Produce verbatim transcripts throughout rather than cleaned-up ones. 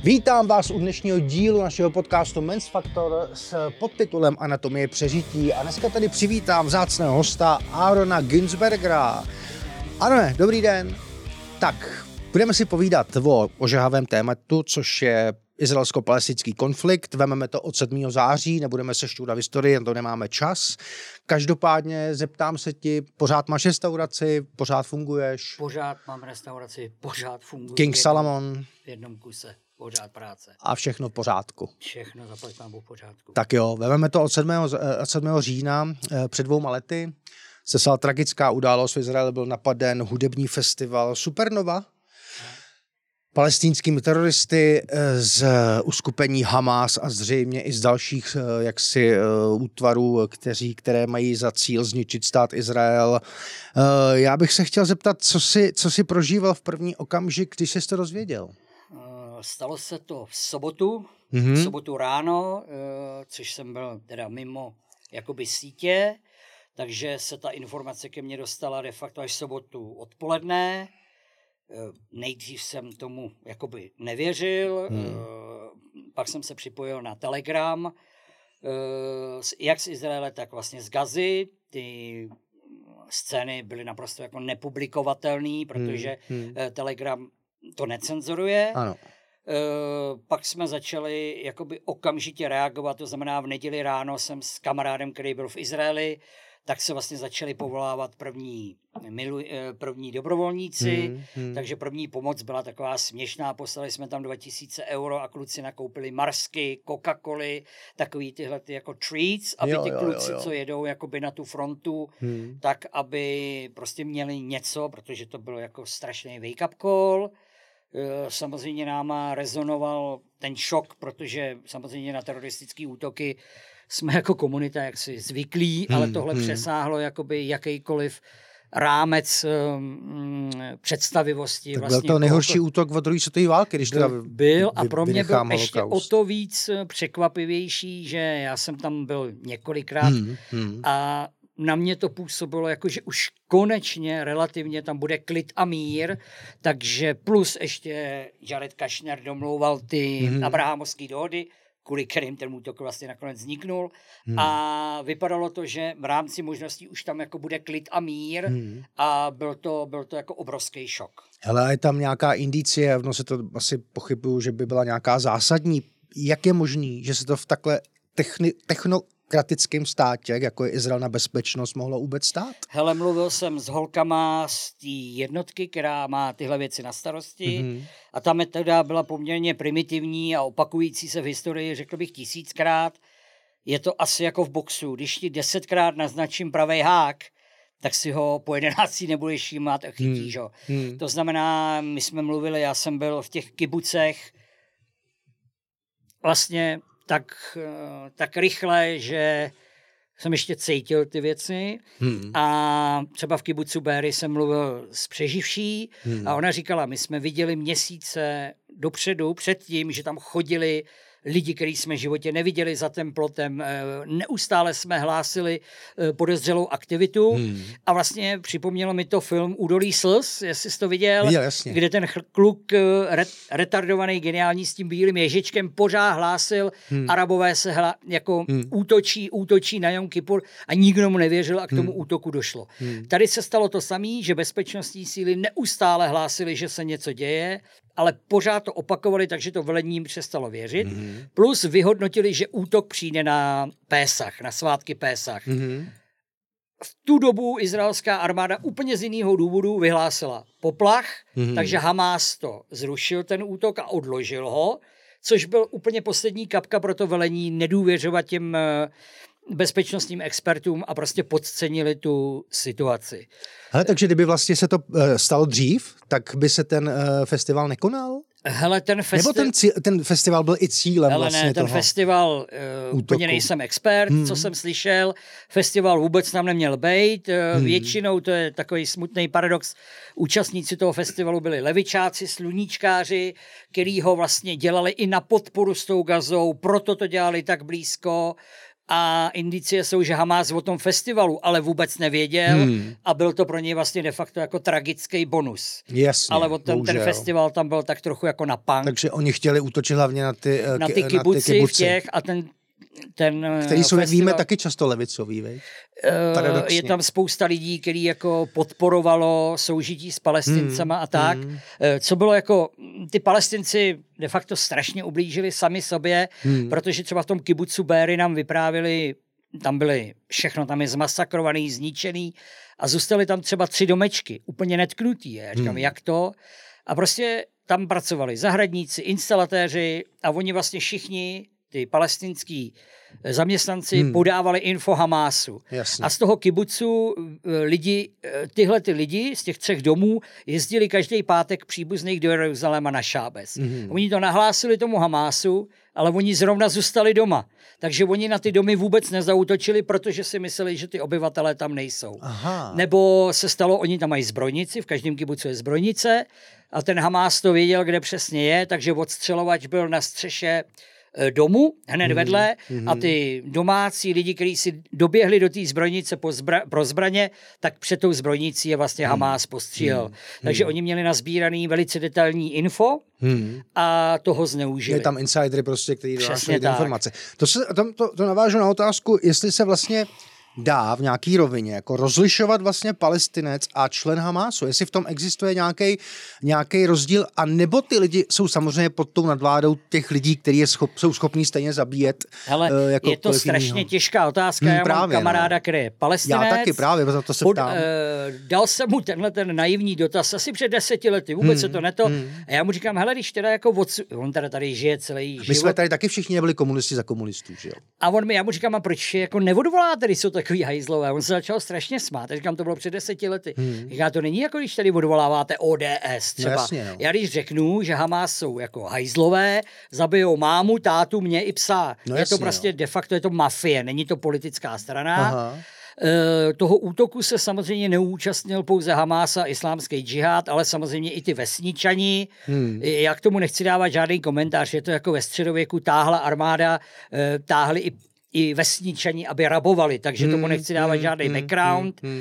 Vítám vás u dnešního dílu našeho podcastu Men's Factor s podtitulem Anatomie přežití a dneska tady přivítám vzácného hosta Aarona Günzbergera. Arone, dobrý den. Tak, budeme si povídat o ožehavém tématu, což je izraelsko-palestinský konflikt. Vememe to od sedmého září, nebudeme se šťourat v historii, na to nemáme čas. Každopádně zeptám se ti, pořád máš restauraci, pořád funguješ? Pořád mám restauraci, pořád funguje. King Salomon. V jednom kuse, pořád práce. A všechno v pořádku. Všechno zaplať mám v pořádku. Tak jo, vezmeme to od sedmého října. Před dvouma lety se stala tragická událost. V Izraeli byl napaden hudební festival Supernova palestinskými teroristy z uskupení Hamas a zřejmě i z dalších jaksi útvarů, kteří, které mají za cíl zničit stát Izrael. Já bych se chtěl zeptat, co jsi, co jsi prožíval v první okamžik, když jsi to dozvěděl? Stalo se to v sobotu, mm-hmm. v sobotu ráno, což jsem byl teda mimo jakoby sítě, takže se ta informace ke mně dostala de facto až sobotu odpoledne. Nejdřív jsem tomu jakoby nevěřil, hmm. pak jsem se připojil na Telegram, jak z Izraele, tak vlastně z Gazy. Ty scény byly naprosto jako nepublikovatelné, protože hmm. Telegram to necenzuruje. Ano. Pak jsme začali jakoby okamžitě reagovat, to znamená v neděli ráno jsem s kamarádem, který byl v Izraeli, tak se vlastně začali povolávat první, milu, první dobrovolníci, hmm, hmm. takže první pomoc byla taková směšná, poslali jsme tam dva tisíce euro a kluci nakoupili marsky, Coca-Coly, takový tyhle ty jako treats, aby jo, ty jo, kluci, jo, jo. co jedou jakoby na tu frontu, hmm. tak aby prostě měli něco, protože to bylo jako strašný wake-up call. Samozřejmě náma rezonoval ten šok, protože samozřejmě na teroristické útoky jsme jako komunita jaksi zvyklí, hmm, ale tohle hmm. přesáhlo jakoby jakýkoliv rámec um, představivosti. Tak vlastně byl to nejhorší jako, útok od druhé světové války, když teda byl a pro mě byl holokaust. Ještě o to víc překvapivější, že já jsem tam byl několikrát hmm, hmm. a na mě to působilo jako, že už konečně relativně tam bude klid a mír, takže plus ještě Jared Kushner domlouval ty hmm. abrahamovské dohody, kvůli kterým ten útok vlastně nakonec vzniknul. Hmm. A vypadalo to, že v rámci možností už tam jako bude klid a mír hmm. a byl to, byl to jako obrovský šok. Hele, je tam nějaká indicie, no se to asi pochybuju, že by byla nějaká zásadní. Jak je možný, že se to v takhle techni- technokratickém státě, jako je Izrael na bezpečnost, mohlo vůbec stát? Hele, mluvil jsem s holkama z té jednotky, která má tyhle věci na starosti. Mm-hmm. A ta metoda byla poměrně primitivní a opakující se v historii, řekl bych tisíckrát. Je to asi jako v boxu. Když ti desetkrát naznačím pravej hák, tak si ho po jedenácti nebudeš všímat a chytíš ho. Mm-hmm. To znamená, my jsme mluvili, já jsem byl v těch kibucech vlastně tak, tak rychle, že jsem ještě cítil ty věci hmm. a třeba v kibucu Béry jsem mluvil s přeživší hmm. a ona říkala, my jsme viděli měsíce dopředu před tím, že tam chodili lidi, který jsme v životě neviděli za tím plotem. Neustále jsme hlásili podezřelou aktivitu hmm. a vlastně připomnělo mi to film Údolí slz, jestli jsi to viděl, viděl jasně. Kde ten kluk retardovaný, geniální s tím bílým ježičkem pořád hlásil, hmm. Arabové se hla, jako hmm. útočí, útočí na Jom Kipur a nikdo mu nevěřil a k tomu hmm. útoku došlo. Hmm. Tady se stalo to samé, že bezpečnostní síly neustále hlásili, že se něco děje, ale pořád to opakovali, takže to velení přestalo věřit. Mm-hmm. Plus vyhodnotili, že útok přijde na Pésach, na svátky Pésach. Mm-hmm. V tu dobu izraelská armáda úplně z jiného důvodu vyhlásila poplach, mm-hmm. takže Hamás to zrušil ten útok a odložil ho, což byl úplně poslední kapka pro to velení nedůvěřovat těm bezpečnostním expertům a prostě podcenili tu situaci. Hele, takže kdyby vlastně se to stalo dřív, tak by se ten festival nekonal? Hele, ten festi- Nebo ten, cí- ten festival byl i cílem Hele, vlastně ne, ten toho festival, uh, úplně nejsem expert, hmm. co jsem slyšel, festival vůbec tam neměl být, uh, hmm. většinou, to je takový smutný paradox, účastníci toho festivalu byli levičáci, sluníčkáři, který ho vlastně dělali i na podporu s tou Gazou, proto to dělali tak blízko A indicie jsou, že Hamás o tom festivalu ale vůbec nevěděl hmm. a byl to pro něj vlastně de facto jako tragický bonus. Jasně, ale o ten, ten festival tam byl tak trochu jako na punk. Takže oni chtěli útočit hlavně na ty, na ty kibuci, na ty kibuci. V těch a ten ten který jsou, festival, jak víme, taky často levicový, veď? Je tam spousta lidí, který jako podporovalo soužití s Palestincema hmm, a tak. Hmm. Co bylo jako, ty Palestinci de facto strašně ublížili sami sobě, hmm. protože třeba v tom kibucu Béry nám vyprávěli, tam byly, všechno tam je zmasakrovaný, zničený a zůstaly tam třeba tři domečky, úplně netknutý. Já říkám, hmm. jak to? A prostě tam pracovali zahradníci, instalatéři a oni vlastně všichni ty palestinský zaměstnanci hmm. podávali info Hamásu. Jasně. A z toho kibucu lidi, tyhle ty lidi z těch třech domů jezdili každý pátek příbuzných do Jeruzaléma na šábes. Hmm. Oni to nahlásili tomu Hamásu, ale oni zrovna zůstali doma. Takže oni na ty domy vůbec nezautočili, protože si mysleli, že ty obyvatelé tam nejsou. Aha. Nebo se stalo, oni tam mají zbrojnici, v každém kibucu je zbrojnice a ten Hamás to věděl, kde přesně je, takže odstřelovač byl na střeše domu hned mm, vedle mm. a ty domácí lidi, kteří si doběhli do té zbrojnice po zbra- pro zbraně, tak před tou zbrojnicí je vlastně Hamás postřílel. Mm. Takže mm. oni měli nazbíraný velice detailní info mm. a toho zneužili. Je tam insidery prostě, který donášeli ty informace. To, se, to, to, to navážu na otázku, jestli se vlastně dá v nějaký rovině jako rozlišovat vlastně Palestinec a člen Hamásu. Jestli v tom existuje nějaký nějaký rozdíl, a nebo ty lidi jsou samozřejmě pod tou nadvládou těch lidí, kteří je schop, jsou schopní stejně zabíjet. Hele, uh, jako je to strašně jinýho. Těžká otázka. Hmm, Já právě, mám kamaráda, no. který je Palestinec. Já taky právě, za to se pod, ptám. Uh, dal jsem mu tenhle ten naivní dotaz asi před deseti lety, vůbec hmm, se to neto. Hmm. A já mu říkám, hele, když teda jako odsu... on teda tady žije celý život. My jsme tady taky všichni nebyli komunisti za komunistů, že jo? A on mi, já mu říkám, a proč jako neodvoláte, když jsou takový hajzlové? On se začal strašně smát. Já říkám, to bylo před deseti lety. Hmm. Říká, to není jako když tady odvoláváte O D S třeba. No jasně, no. Já když řeknu, že Hamás jsou jako hajzlové, zabijou mámu, tátu, mě i psa. No je jasně, to prostě no. de facto je to mafie, není to politická strana. Aha. E, toho útoku se samozřejmě neúčastnil pouze Hamás a islámský džihad, ale samozřejmě i ty vesničani. Hmm. Já k tomu nechci dávat žádný komentář. Je to jako ve středověku táhla armáda, e, táhli i i vesničani, aby rabovali, takže hmm, tomu nechci dávat hmm, žádný hmm, background. Hmm, hmm.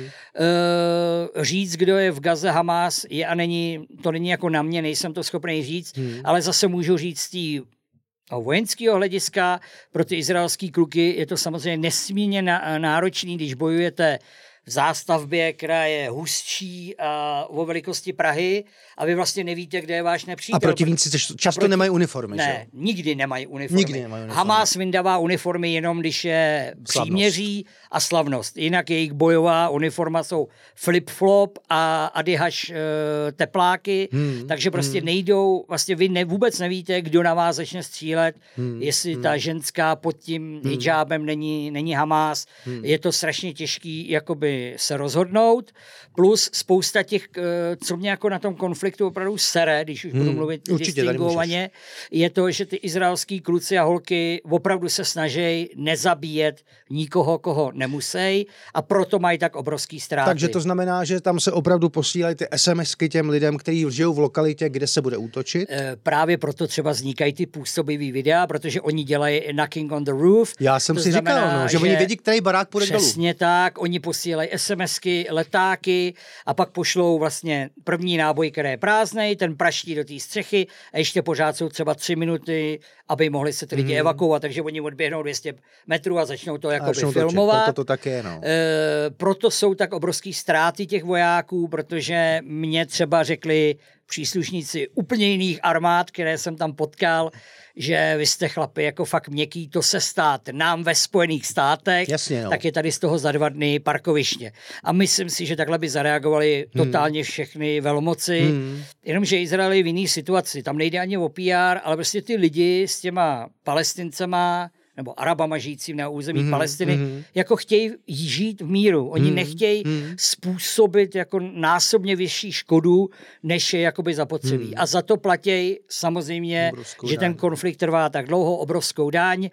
Uh, říct, kdo je v Gaze Hamás, je a není, to není jako na mě, nejsem to schopný říct, hmm. ale zase můžu říct z tý vojenského hlediska, pro ty izraelský kluky je to samozřejmě nesmírně náročný, když bojujete v zástavbě, která je hustší a o velikosti Prahy a vy vlastně nevíte, kde je váš nepřítel. A protivníci často proti... nemají uniformy, ne, že? nikdy nemají uniformy. Nikdy nemají uniformy. Hamás vyndává uniformy jenom, když je příměří a slavnost. Jinak jejich bojová uniforma jsou flip-flop a adihaš e, tepláky, hmm, takže prostě hmm. nejdou, vlastně vy ne, vůbec nevíte, kdo na vás začne střílet, hmm, jestli hmm. ta ženská pod tím hmm. hijabem není, není Hamás. Hmm. Je to strašně těžký jakoby se rozhodnout, plus spousta těch, co mě jako na tom konfliktu opravdu sere, když už hmm, budu mluvit distingovaně, je to, že ty izraelský kluci a holky opravdu se snaží nezabíjet nikoho, koho nemusí, a proto mají tak obrovský ztráty. Takže to znamená, že tam se opravdu posílají ty SMSky těm lidem, kteří žijou v lokalitě, kde se bude útočit? E, právě proto třeba vznikají ty působivý videa, protože oni dělají knocking on the roof. Já jsem to si znamená, říkal, no, že, že oni vědí, který barák půjde dolů. Přesně tak, oni posílají SMSky, letáky a pak pošlou vlastně první náboj, který je prázdnej, ten praští do té střechy a ještě pořád jsou třeba tři minuty, aby mohli se ty lidi mm. evakuovat, takže oni odběhnou dvě stě metrů a začnou to jakoby filmovat. To, to, to tak je, no. E, proto jsou tak obrovský ztráty těch vojáků, protože mě třeba řekli příslušníci úplně jiných armád, které jsem tam potkal, že vy jste chlapi jako fakt měkký, to se stát nám ve Spojených státech, jasně, no. tak je tady z toho za dva dny parkoviště. A myslím si, že takhle by zareagovali hmm. totálně všechny velmoci, hmm. jenomže Izrael je v jiný situaci, tam nejde ani o P R, ale prostě ty lidi s těma Palestincema nebo Arabama žijícím na území mm, Palestiny, mm. jako chtějí žít v míru. Oni mm, mm. způsobit jako násobně vyšší škodu, než je jakoby zapotřebí. Mm. A za to platí samozřejmě, obrovskou že daň. Ten konflikt trvá tak dlouho, obrovskou daň.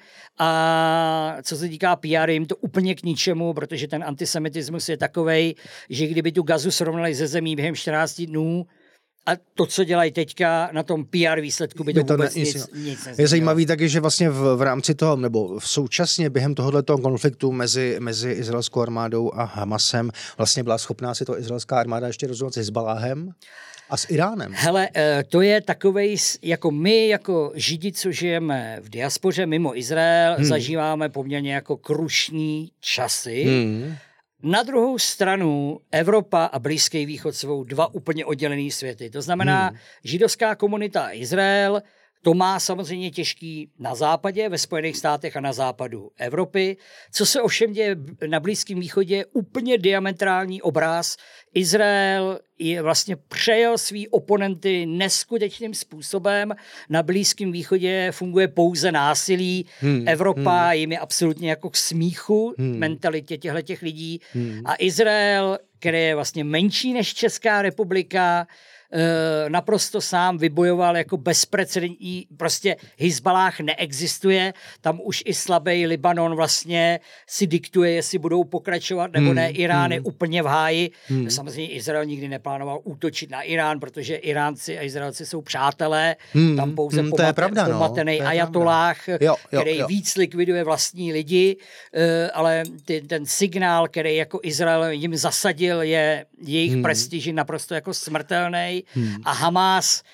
A co se týká P R, jim to úplně k ničemu, protože ten antisemitismus je takovej, že kdyby tu Gazu srovnali ze zemí během čtrnácti dnů, A to, co dělají teďka na tom P R výsledku, by to, by to vůbec ne, nic, nic Je zajímavý taky, že vlastně v, v rámci toho, nebo v současně během tohoto konfliktu mezi, mezi izraelskou armádou a Hamasem vlastně byla schopná si to izraelská armáda ještě rozhodovat s Hizbaláhem a s Iránem. Hele, to je takovej, jako my, jako Židi, co žijeme v diaspoře mimo Izrael, hmm. zažíváme poměrně jako krušní časy. Hmm. Na druhou stranu Evropa a Blízký východ jsou dva úplně oddělený světy. To znamená, hmm. židovská komunita a Izrael, to má samozřejmě těžký na západě, ve Spojených státech a na západu Evropy. Co se ovšem děje na Blízkém východě, je úplně diametrální obraz. Izrael je vlastně přejel svý oponenty neskutečným způsobem. Na Blízkém východě funguje pouze násilí. Hmm. Evropa hmm. jim je absolutně jako k smíchu hmm. mentalitě těchto lidí. Hmm. A Izrael, který je vlastně menší než Česká republika, naprosto sám vybojoval jako bezprecedentní, prostě Hizbalách neexistuje, tam už i slabý Libanon vlastně si diktuje, jestli budou pokračovat nebo hmm, ne, Irán hmm. je úplně v háji. Hmm. Samozřejmě Izrael nikdy neplánoval útočit na Irán, protože Iránci a Izraelci jsou přátelé, hmm, tam pouze hmm, pomate, pravda, pomatený no, ajatolách, jo, jo, který jo. víc likviduje vlastní lidi, ale ty, ten signál, který jako Izrael jim zasadil, je jejich hmm. prestiži naprosto jako smrtelný. Hmm. A Hamas,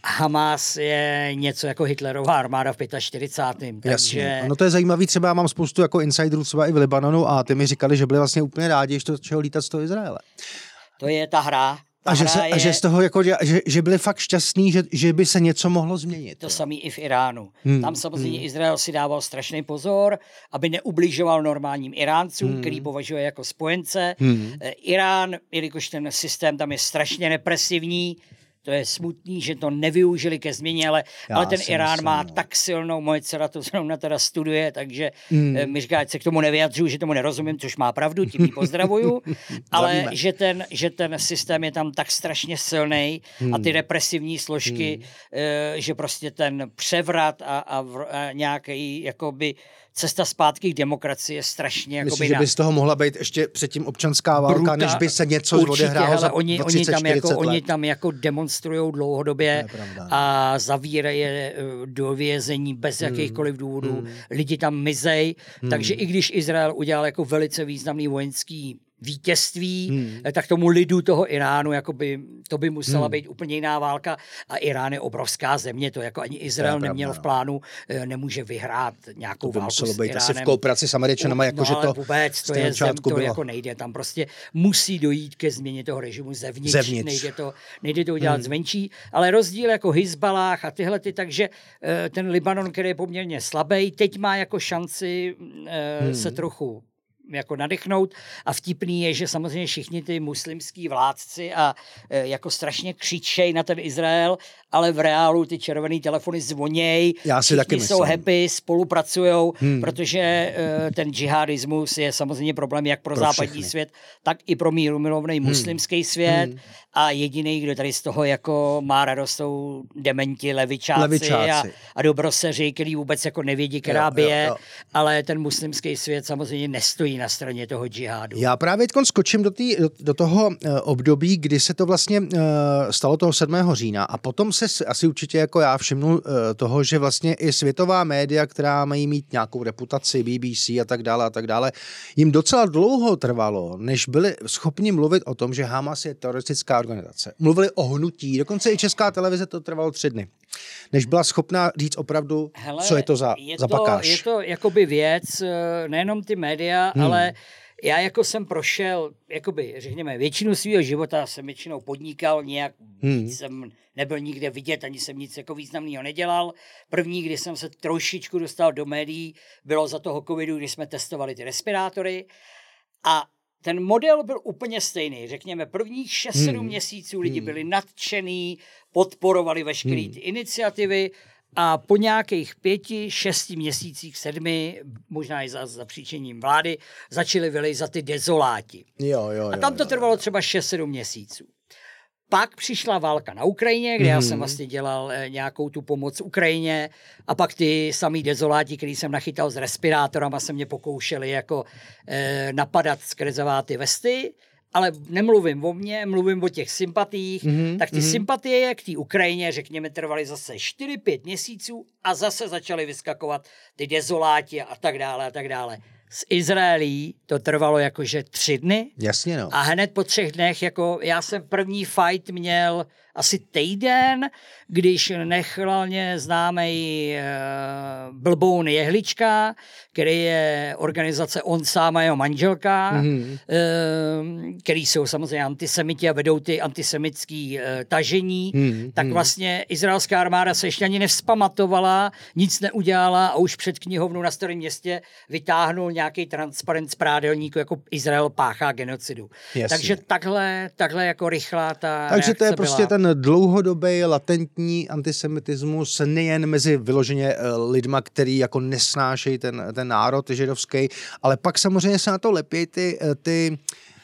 Hamas je něco jako Hitlerová armáda v čtyřicátém pátém Takže... No to je zajímavý, třeba já mám spoustu jako insiderů třeba i v Libanonu a ty mi říkali, že byli vlastně úplně rádi, že to začalo lítat z toho Izraele. To je ta hra. Ta a, že se, je... a že z toho jako, že, že byli fakt šťastní, že, že by se něco mohlo změnit. To samé i v Iránu. Hmm. Tam samozřejmě hmm. Izrael si dával strašný pozor, aby neubližoval normálním Iráncům, hmm. který považuje jako spojence. Hmm. Irán, jelikož ten systém tam je strašně represivní, to je smutný, že to nevyužili ke změně, ale, ale ten Irán myslím, má no. tak silnou, moje dcera to zrovna teda studuje, takže mm. mi říká, ať se k tomu nevyjadřuju, že tomu nerozumím, což má pravdu, tím ji pozdravuju, ale že ten, že ten systém je tam tak strašně silný mm. a ty represivní složky, mm. že prostě ten převrat a, a, a nějaký jakoby cesta zpátky k demokracii je strašně... Myslím, že by z toho mohla být ještě předtím občanská válka, Bruta, než by se něco odehrálo za oni, třicet, oni tam jako, let. Oni tam jako demonstrujou dlouhodobě a zavírají do vězení bez hmm. jakýchkoliv důvodů. Hmm. Lidi tam mizej, hmm. takže i když Izrael udělal jako velice významný vojenský vítězství, hmm. tak tomu lidu toho Iránu, jakoby, to by musela hmm. být úplně jiná válka a Irán je obrovská země, to jako ani Izrael neměl v plánu, nemůže vyhrát nějakou to by válku muselo s být Iránem. asi v kooperaci s Američanama, jako no, že to vůbec, to je zem, to jako nejde, tam prostě musí dojít ke změně toho režimu zevnitř, zevnitř. Nejde, to, nejde to udělat hmm. zvenčí, ale rozdíl jako Hizbalách a tyhle ty, takže ten Libanon, který je poměrně slabý, teď má jako šanci hmm. se trochu jako nadechnout a vtipný je, že samozřejmě všichni ty muslimský vládci a e, jako strašně křičej na ten Izrael, ale v reálu ty červený telefony zvoněj, Já si taky jsou happy, spolupracujou, hmm. protože e, ten džihadismus je samozřejmě problém jak pro, pro západní všechny. svět, tak i pro mírumilovný hmm. muslimský svět hmm. a jediný, kdo tady z toho jako má radost, jsou dementi, levičáci, levičáci. A, a dobroseři, který vůbec jako nevědí, která bije, ale ten muslimský svět samozřejmě nestojí na straně toho džihádu. Já právě teď skočím do, tý, do, do toho uh, období, kdy se to vlastně uh, stalo toho sedmého října a potom se asi určitě jako já všimnul uh, toho, že vlastně i světová média, která mají mít nějakou reputaci, B B C a tak dále a tak dále, jim docela dlouho trvalo, než byli schopni mluvit o tom, že Hamas je teroristická organizace. Mluvili o hnutí, dokonce i Česká televize to trvalo tři dny, než byla schopná říct opravdu, Hele, co je to za, je za to, bakáž. Je to jakoby věc, nejenom ty média, hmm. ale já jako jsem prošel, jakoby, řekněme, většinu svého života jsem většinou podnikal, nějak hmm. jsem nebyl nikde vidět, ani jsem nic jako významného nedělal. První, kdy jsem se trošičku dostal do médií, bylo za toho covidu, kdy jsme testovali ty respirátory a ten model byl úplně stejný. Řekněme, prvních šest sedm hmm. měsíců lidi byli nadšený, podporovali veškeré hmm. ty iniciativy a po nějakých pěti, šesti měsících, sedmi, možná i za, za příčiněním vlády, začali vylejzat ty dezoláti. Jo, jo, a tam to jo, trvalo jo. třeba šest sedm měsíců. Pak přišla válka na Ukrajině, kde mm. já jsem vlastně dělal eh, nějakou tu pomoc Ukrajině a pak ty samý dezoláti, který jsem nachytal s respirátorama, se mě pokoušeli jako eh, napadat skrze ty vesty ale nemluvím o mně, mluvím o těch sympatiích, mm-hmm, tak ty mm-hmm. sympatie k té Ukrajině, řekněme, trvaly zase čtyři pět měsíců a zase začaly vyskakovat ty dezoláti a tak dále a tak dále. S Izraelí to trvalo jakože tři dny. Jasně, no. A hned po třech dnech, jako já jsem první fight měl asi týden, když nechvalně známý uh, Blboun Jehlička, který je organizace On sám a jeho manželka, mm-hmm. uh, který jsou samozřejmě antisemiti a vedou ty antisemitský uh, tažení, mm-hmm. tak vlastně izraelská armáda se ještě ani nevzpamatovala, nic neudělala a už před knihovnou na Starém městě vytáhnul nějaký transparent z prádelníku, jako Izrael páchá genocidu. Jasně. Takže takhle, takhle jako rychlá ta Takže to je byla. prostě ten dlouhodobý latentní antisemitismus nejen mezi vyloženě lidma, který jako nesnášejí ten, ten národ židovský, ale pak samozřejmě se na to lepí ty, ty,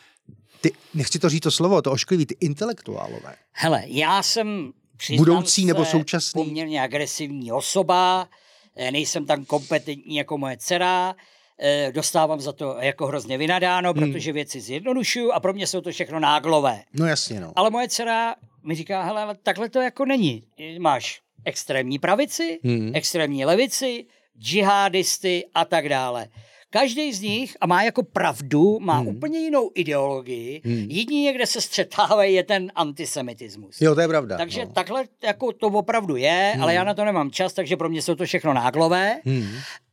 ty nechci to říct to slovo, to ošklivý, ty intelektuálové. Hele, já jsem budoucí nebo současný poměrně agresivní osoba, nejsem tak kompetentní jako moje dcera, dostávám za to jako hrozně vynadáno, hmm. protože věci zjednodušuju a pro mě jsou to všechno náglové. No jasně, no. Ale moje dcera mi říká, hele, ale takhle to jako není. Máš extrémní pravici, hmm. extrémní levici, džihadisty a tak dále. Každý z nich, a má jako pravdu, má hmm. úplně jinou ideologii. Hmm. Jedině, kde se střetávají, je ten antisemitismus. Jo, to je pravda. Takže no. takhle jako to opravdu je, hmm. ale já na to nemám čas, takže pro mě jsou to všechno náglové. Hmm.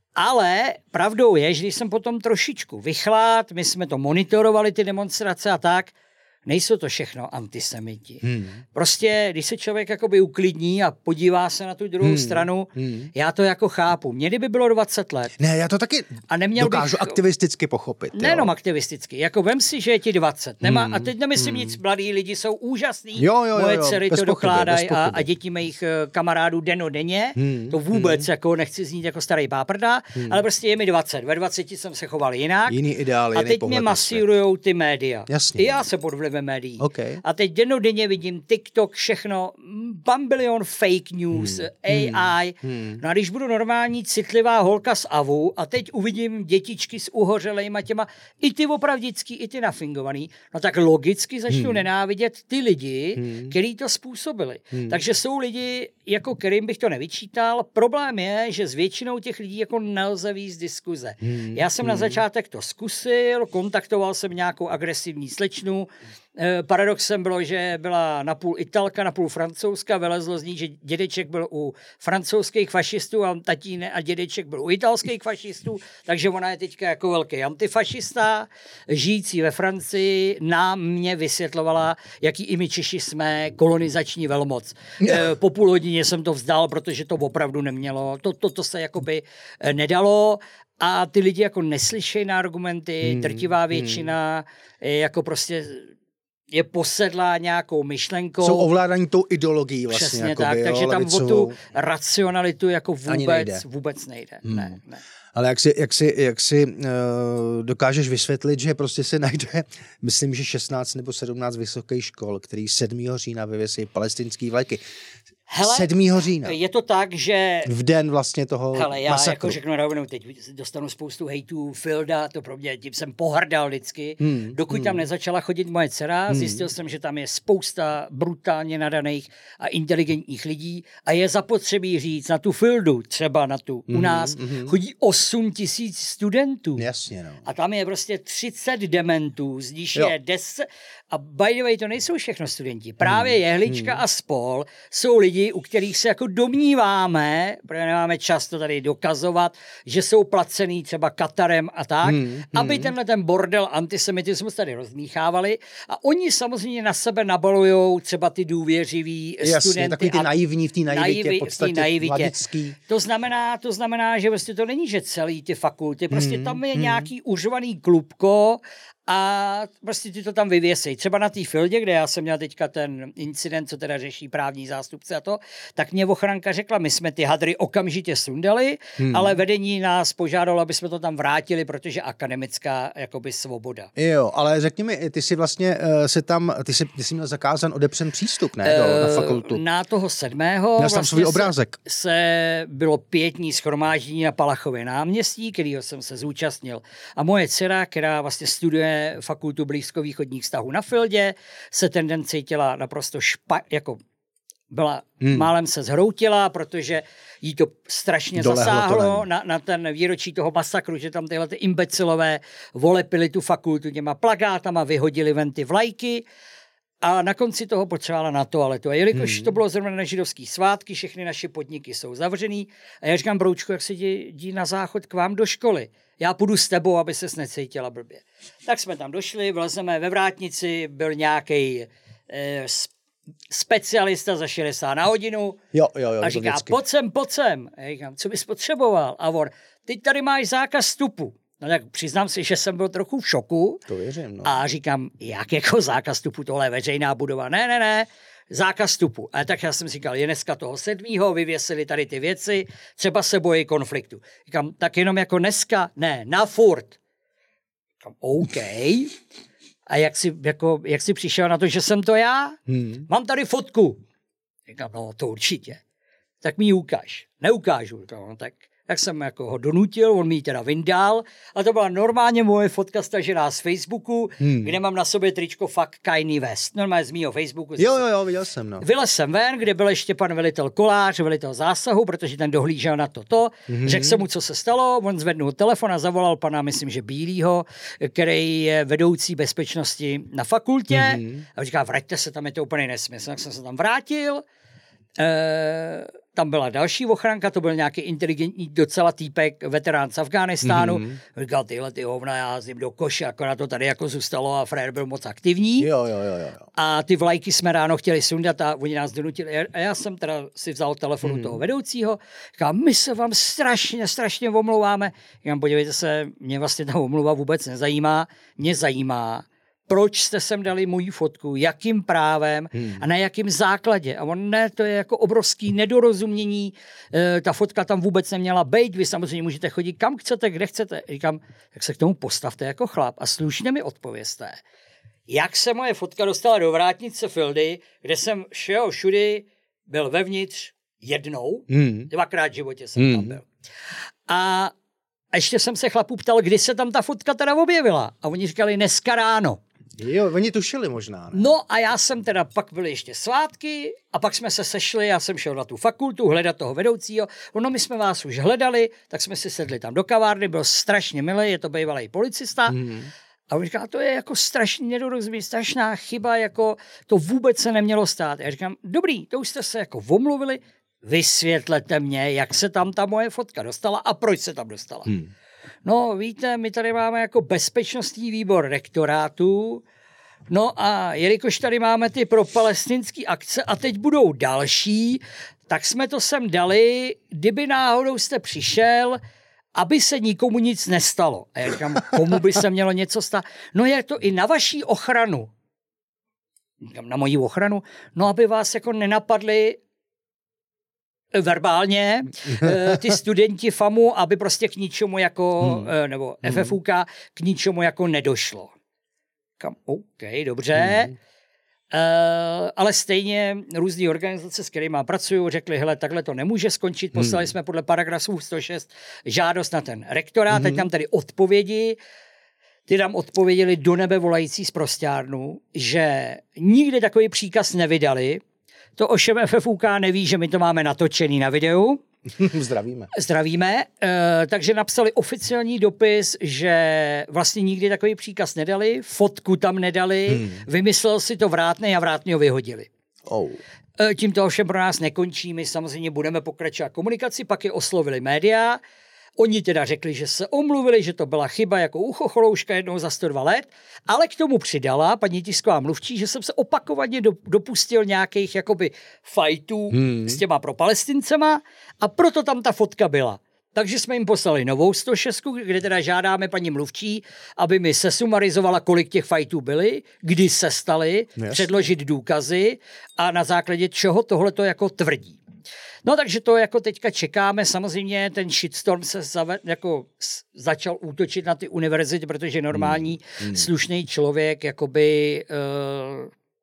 Ale pravdou je, že když jsem potom trošičku vychlát, my jsme to monitorovali, ty demonstrace a tak, nejsou to všechno antisemiti. Hmm. Prostě, když se člověk jakoby uklidní a podívá se na tu druhou hmm. stranu, hmm. já to jako chápu. Mně kdyby bylo dvacet let. Ne, já to taky a neměl dokážu bych, aktivisticky pochopit. Nejenom aktivisticky, jako vem si, že je ti dvacet. Nemá, hmm. A teď nemyslím hmm. nic, mladí lidi jsou úžasný. Jo, jo, moje jo, dcery to dokládají a, a děti mých kamarádů denodenně. Hmm. To vůbec, hmm. jako nechci znít jako starý páprda, hmm. ale prostě je mi dvacet. Ve dvaceti jsem se choval jinak. Jiný ideál, a teď mě masírujou ty média. Jasně. I já se pod vlivem médií. Okay. A teď dennodenně vidím TikTok, všechno, bambilion fake news, hmm. A I. Hmm. No a když budu normální citlivá holka z Avu a teď uvidím dětičky s uhořelejma těma, i ty opravdický, i ty nafingovaný, no tak logicky začnu hmm. nenávidět ty lidi, hmm. který to způsobili. Hmm. Takže jsou lidi, jako kterým bych to nevyčítal. Problém je, že s většinou těch lidí jako nelze víc diskuze. Hmm. Já jsem hmm. na začátek to zkusil, kontaktoval jsem nějakou agresivní slečnu. Paradoxem bylo, že byla napůl Italka, napůl Francouzska, vylezlo z ní, že dědeček byl u francouzských fašistů a tatín a dědeček byl u italských fašistů, takže ona je teďka jako velký antifašista, žijící ve Francii, nám mě vysvětlovala, jaký i my Češi jsme kolonizační velmoc. Po půl hodině jsem to vzdal, protože to opravdu nemělo, to, to, to se jakoby nedalo. A ty lidi jako neslyšejí na argumenty, hmm, drtivá většina hmm. jako prostě je posedlá nějakou myšlenkou. Jsou ovládaní tou ideologií vlastně. Přesně jakoby, tak, jo, takže tam levicovou. o tu racionalitu jako vůbec nejde. Vůbec nejde. Hmm. Ne, ne. Ale jak si, jak si, jak si uh, dokážeš vysvětlit, že prostě se najde, myslím, že šestnáct nebo sedmnáct vysokých škol, který sedmého října vyvěsí palestinský vlajky. Hele, sedmého října. Je to tak, že... V den vlastně toho Hele, já masakru. jako řeknu rovnou, teď dostanu spoustu hejtů, Filda, to pro mě, tím jsem pohrdal vždycky. Hmm, Dokud hmm. tam nezačala chodit moje dcera, hmm. zjistil jsem, že tam je spousta brutálně nadaných a inteligentních lidí a je zapotřebí říct, na tu Fildu, třeba na tu, hmm, u nás, hmm. chodí osm tisíc studentů. Jasně, no. A tam je prostě třicet dementů, z níž je deset... A by the way, to nejsou všechno studenti. Právě hmm. Jehlička hmm. a spol jsou lidi, u kterých se jako domníváme, protože nemáme čas to tady dokazovat, že jsou placený třeba Katarem a tak, hmm. aby hmm. tenhle ten bordel antisemitismus tady rozmíchávali. A oni samozřejmě na sebe nabalujou třeba ty důvěřivý Jasně, studenty. Takový ty naivní v té naivitě, naivi, v podstatě naivitě. mladický. To znamená, to znamená, že vlastně to není, že celý ty fakulty, prostě hmm. tam je hmm. nějaký užvaný klubko a prostě ty to tam vyvěsej. Třeba na té Fildě, kde já jsem měl teďka ten incident, co teda řeší právní zástupce a to, tak mě ochranka řekla, my jsme ty hadry okamžitě sundali, hmm. ale vedení nás požádalo, aby jsme to tam vrátili, protože akademická jakoby svoboda. Jo, ale řekni mi, ty jsi vlastně uh, se tam, ty jsi, ty jsi měl zakázan odepřen přístup, ne, do, uh, na fakultu? Na toho sedmého Měl vlastně tam svůj obrázek. Se, se bylo pětní shromáždění na Palachově náměstí, kterýho jsem se zúčastnil. A moje dcera, která vlastně studuje máme fakultu blízkovýchodních vztahů na Fildě, se ten den cítila naprosto špa, jako byla, hmm. málem se zhroutila, protože jí to strašně Dolehlo zasáhlo to na, na ten výročí toho masakru, že tam tyhle ty imbecilové volepili tu fakultu těma plakátama, vyhodili ven ty vlajky a na konci toho potřebovala na toaletu. A jelikož hmm. to bylo zrovna na židovský svátky, všechny naše podniky jsou zavřený a já říkám, broučku, jak se jdi na záchod k vám do školy? Já půjdu s tebou, aby ses necítila blbě. Tak jsme tam došli, vlezeme ve vrátnici, byl nějaký eh, specialista za šedesát na hodinu jo, jo, jo, a říká, pojď sem, pojď sem. A já říkám, co bys potřeboval? A on, ty tady máš zákaz vstupu. No tak přiznám si, že jsem byl trochu v šoku. To věřím, no. A říkám, jak jako zákaz vstupu, tohle je veřejná budova. Ne, ne, ne, zákaz vstupu. A tak já jsem říkal, je dneska toho sedmýho, vyvěsili tady ty věci, třeba se bojí konfliktu. Říkám, tak jenom jako dneska? Ne, na furt. Říkám, OK. A jak jsi, jako, jak jsi přišel na to, že jsem to já? Hmm. Mám tady fotku. Říkám, no to určitě. Tak mi ji ukáž. Neukážu. No, tak, tak jsem jako ho donutil, on mi ji teda vyndal. A to byla normálně moje fotka stažená z Facebooku, hmm. kde mám na sobě tričko Fuck Kanye West. Normálně z mýho Facebooku. Jo, jo, jo, viděl jsem, no. Vylez jsem ven, kde byl ještě pan velitel Kolář, velitel zásahu, protože ten dohlížel na toto. Hmm. Řekl jsem mu, co se stalo, on zvednul telefon a zavolal pana, myslím, že Bílýho, který je vedoucí bezpečnosti na fakultě. Hmm. A říká, vraťte se, tam je to úplně nesmysl. Tak jsem se tam vrátil. E, tam byla další ochranka, to byl nějaký inteligentní docela týpek, veterán z Afghánistánu. Mm-hmm. Říkal, tyhle ty hovna, já zjím do koše, akorát to tady jako zůstalo a frér byl moc aktivní. Jo, jo, jo, jo. A ty vlajky jsme ráno chtěli sundat a oni nás donutili. A já jsem teda si vzal telefonu mm-hmm. toho vedoucího. Říkám, my se vám strašně, strašně omlouváme. Říkám, podívejte se, mě vlastně ta omluva vůbec nezajímá. Mě zajímá, proč jste sem dali moji fotku, jakým právem hmm. a na jakém základě. A on ne, to je jako obrovský nedorozumění, e, ta fotka tam vůbec neměla být, vy samozřejmě můžete chodit kam chcete, kde chcete. Říkám, tak se k tomu postavte jako chlap a slušně mi odpovězte, jak se moje fotka dostala do vrátnice Fildy, kde jsem šel všudy, byl vevnitř jednou, hmm. dvakrát v životě jsem hmm. tam byl. A a ještě jsem se chlapů ptal, kdy se tam ta fotka teda objevila. A oni říkali, dneska ráno. Jo, oni tušili možná. Ne? No a já jsem teda, pak byly ještě svátky a pak jsme se sešli, já jsem šel na tu fakultu hledat toho vedoucího. Ono, my jsme vás už hledali, tak jsme si sedli tam do kavárny, byl strašně milý, je to bývalý policista. Mm. A on říká, to je jako strašný nedorozumění, strašná chyba, jako to vůbec se nemělo stát. Já říkám, dobrý, to už jste se jako omluvili, vysvětlete mě, jak se tam ta moje fotka dostala a proč se tam dostala. Hmm. No víte, my tady máme jako bezpečnostní výbor rektorátu, no a jelikož tady máme ty propalestinský akce a teď budou další, tak jsme to sem dali, kdyby náhodou jste přišel, aby se nikomu nic nestalo. A já říkám, komu by se mělo něco stát? No je to i na vaší ochranu. Říkám, na moji ochranu? No aby vás jako nenapadli verbálně ty studenti FAMu, aby prostě k ničemu jako, hmm. nebo F F U K, k ničemu jako nedošlo. Kam, OK, dobře. Hmm. Uh, ale stejně různý organizace, s kterými pracuju, řekli, hele, takhle to nemůže skončit. Poslali hmm. jsme podle paragrafu sto šest žádost na ten rektorát, hmm. teď nám tady odpovědi. Ty nám odpověděli do nebe volající z prostěrnu, že nikdy takový příkaz nevydali. To ovšem F F U K neví, že my to máme natočený na videu. Zdravíme. Zdravíme. E, takže napsali oficiální dopis, že vlastně nikdy takový příkaz nedali, fotku tam nedali, hmm. vymyslel si to Vrátnej a Vrátnej ho vyhodili. Oh. E, tím to ovšem pro nás nekončí, my samozřejmě budeme pokračovat komunikaci, pak je oslovili média. Oni teda řekli, že se omluvili, že to byla chyba jako u Chocholouška jednou za sto dva let, ale k tomu přidala paní tisková mluvčí, že jsem se opakovaně do, dopustil nějakých jakoby fajtů hmm. s těma propalestincema a proto tam ta fotka byla. Takže jsme jim poslali novou sto šest, kde teda žádáme paní mluvčí, aby mi sesumarizovala, kolik těch fajtů byly, kdy se staly, yes. předložit důkazy a na základě čeho tohleto jako tvrdí. No takže to jako teďka čekáme, samozřejmě ten shitstorm se zaved, jako začal útočit na ty univerzity, protože normální hmm. slušný člověk jakoby uh,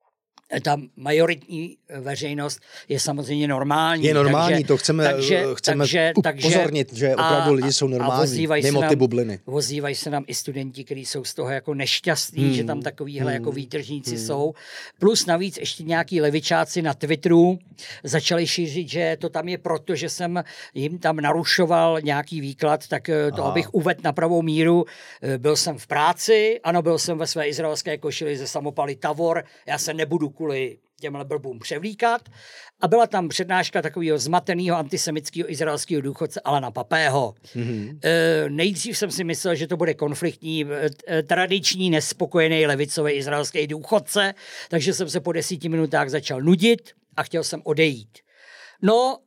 ta majoritní veřejnost je samozřejmě normální. Je normální, takže, to chceme, takže, chceme takže, upozornit, že opravdu a, lidi jsou normální, a mimo nám, ty bubliny. Vozívají se nám i studenti, kteří jsou z toho jako nešťastní, hmm. že tam takovýhle hmm. jako výtržníci hmm. jsou. Plus navíc ještě nějaký levičáci na Twitteru začali šířit, že to tam je proto, že jsem jim tam narušoval nějaký výklad, tak to Aha. abych uvedl na pravou míru. Byl jsem v práci, ano, byl jsem ve své izraelské košili ze samopaly Tavor, já se nebudu kvůli těmhle blbům převlíkat. A byla tam přednáška takového zmateného antisemického izraelského důchodce Alana Papého. Mm-hmm. E, nejdřív jsem si myslel, že to bude konfliktní, e, tradiční, nespokojený levicový izraelský důchodce, takže jsem se po desíti minutách začal nudit a chtěl jsem odejít. No,